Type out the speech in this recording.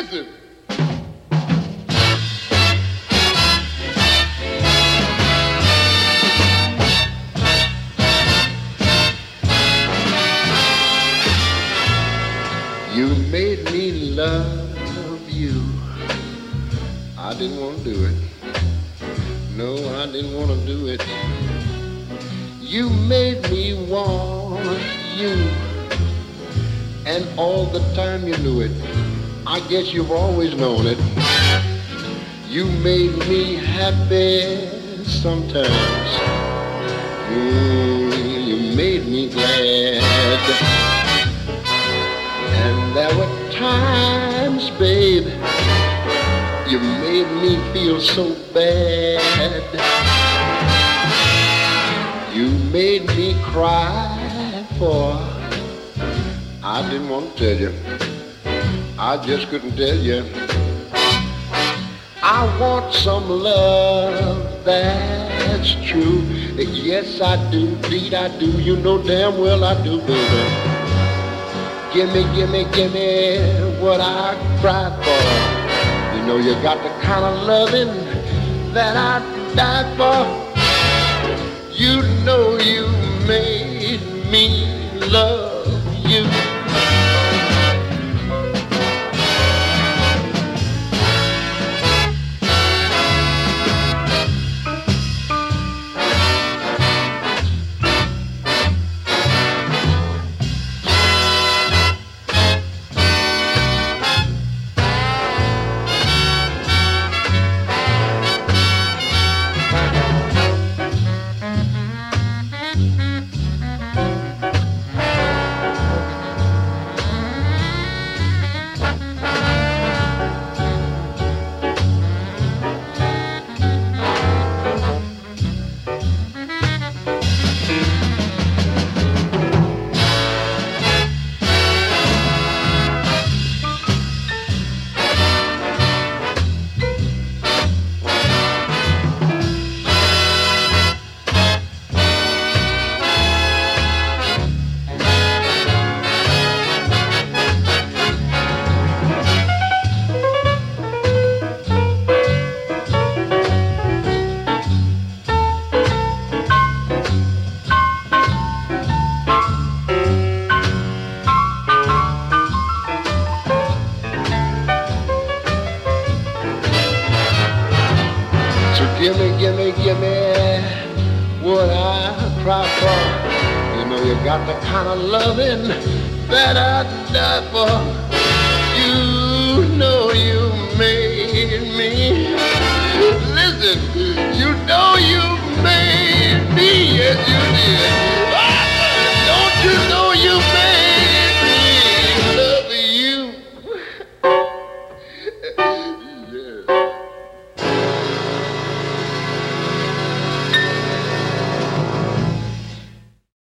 Listen. You made me love you. I didn't want to do it. No, I didn't want to do it. You made me want you. And all the time you knew it. I guess you've always known it. You made me happy sometimes. You made me glad. And there were times, babe, you made me feel so bad. You made me cry for, I didn't want to tell you. I just couldn't tell you. I want some love that's true. Yes, I do, indeed I do. You know damn well I do, baby. Gimme, gimme, gimme what I cried for. You know you got the kind of loving that I died for. You know you made me love you. Gimme, gimme, gimme what I cry for. You know you got the kind of loving that I die for.